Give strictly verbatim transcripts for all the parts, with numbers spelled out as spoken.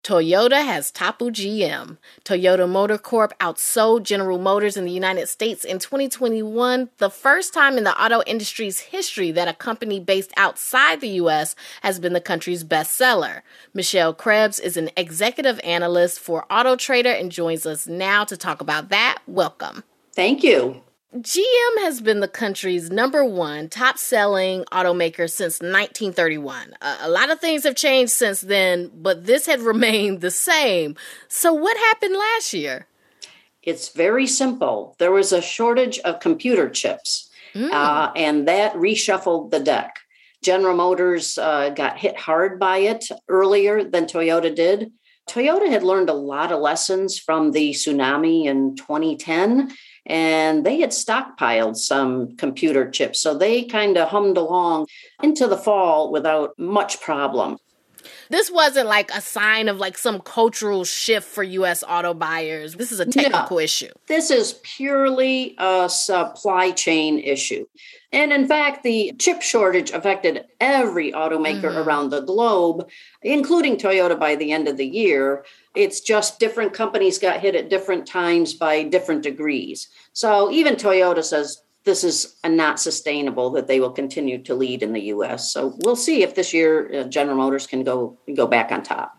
Toyota has toppled G M. Toyota Motor Corp outsold General Motors in the United States in twenty twenty-one, the first time in the auto industry's history that a company based outside the U S has been the country's bestseller. Michelle Krebs is an executive analyst for AutoTrader and joins us now to talk about that. Welcome. Thank you. G M has been the country's number one top-selling automaker since nineteen thirty-one. Uh, a lot of things have changed since then, but this had remained the same. So what happened last year? It's very simple. There was a shortage of computer chips, mm. uh, and that reshuffled the deck. General Motors uh, got hit hard by it earlier than Toyota did. Toyota had learned a lot of lessons from the tsunami in twenty ten, and they had stockpiled some computer chips. So they kind of hummed along into the fall without much problem. This wasn't like a sign of like some cultural shift for U S auto buyers. This is a technical no, issue. This is purely a supply chain issue. And in fact, the chip shortage affected every automaker mm-hmm. around the globe, including Toyota by the end of the year. It's just different companies got hit at different times by different degrees. So even Toyota says this is not sustainable, that they will continue to lead in the U S. So we'll see if this year uh, General Motors can go go back on top.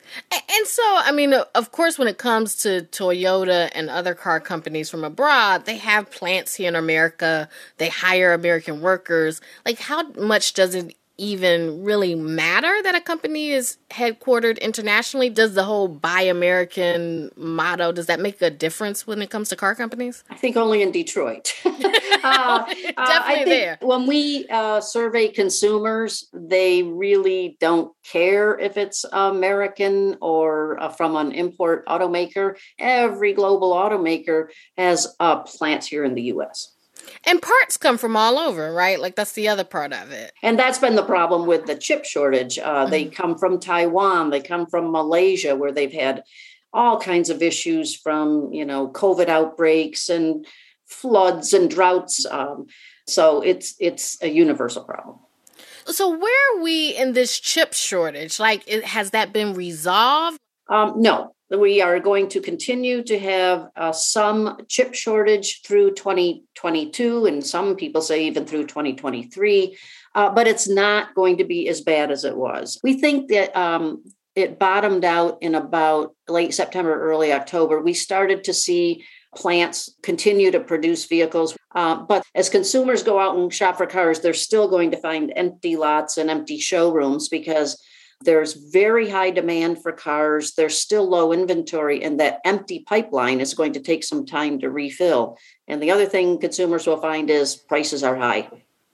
And so, I mean, of course, when it comes to Toyota and other car companies from abroad, they have plants here in America. They hire American workers. Like, how much does it even really matter that a company is headquartered internationally? Does the whole Buy American motto, does that make a difference when it comes to car companies? I think only in Detroit. uh, Definitely uh, I think there. When we uh, survey consumers, they really don't care if it's American or uh, from an import automaker. Every global automaker has uh, plants here in the U S. And parts come from all over, right? Like that's the other part of it. And that's been the problem with the chip shortage. Uh, mm-hmm. They come from Taiwan. They come from Malaysia, where they've had all kinds of issues from, you know, COVID outbreaks and floods and droughts. Um, so it's it's a universal problem. So where are we in this chip shortage? Like, it, has that been resolved? Um, no. We are going to continue to have uh, some chip shortage through twenty twenty-two, and some people say even through twenty twenty-three, uh, but it's not going to be as bad as it was. We think that um, it bottomed out in about late September, early October. We started to see plants continue to produce vehicles, uh, but as consumers go out and shop for cars, they're still going to find empty lots and empty showrooms because there's very high demand for cars. There's still low inventory, and that empty pipeline is going to take some time to refill. And the other thing consumers will find is prices are high.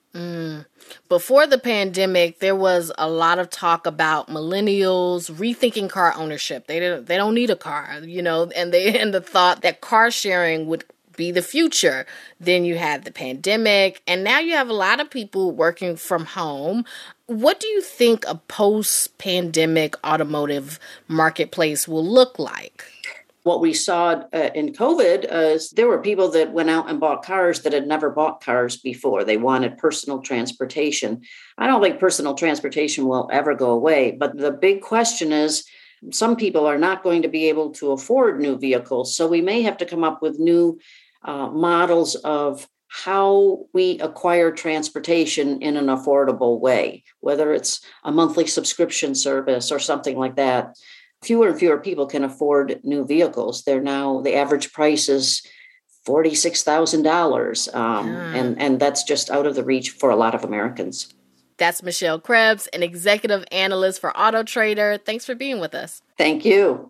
Mm. Before the pandemic, there was a lot of talk about millennials rethinking car ownership. They don't, they don't need a car, you know, and they and the thought that car sharing would be the future. Then you had the pandemic, and now you have a lot of people working from home. What do you think a post-pandemic automotive marketplace will look like? What we saw uh, in COVID is there were people that went out and bought cars that had never bought cars before. They wanted personal transportation. I don't think personal transportation will ever go away, but the big question is some people are not going to be able to afford new vehicles. So we may have to come up with new uh, models of how we acquire transportation in an affordable way, whether it's a monthly subscription service or something like that. Fewer and fewer people can afford new vehicles. They're now, the average price is forty-six thousand dollars, um, yeah. and, and that's just out of the reach for a lot of Americans. That's Michelle Krebs, an executive analyst for AutoTrader. Thanks for being with us. Thank you.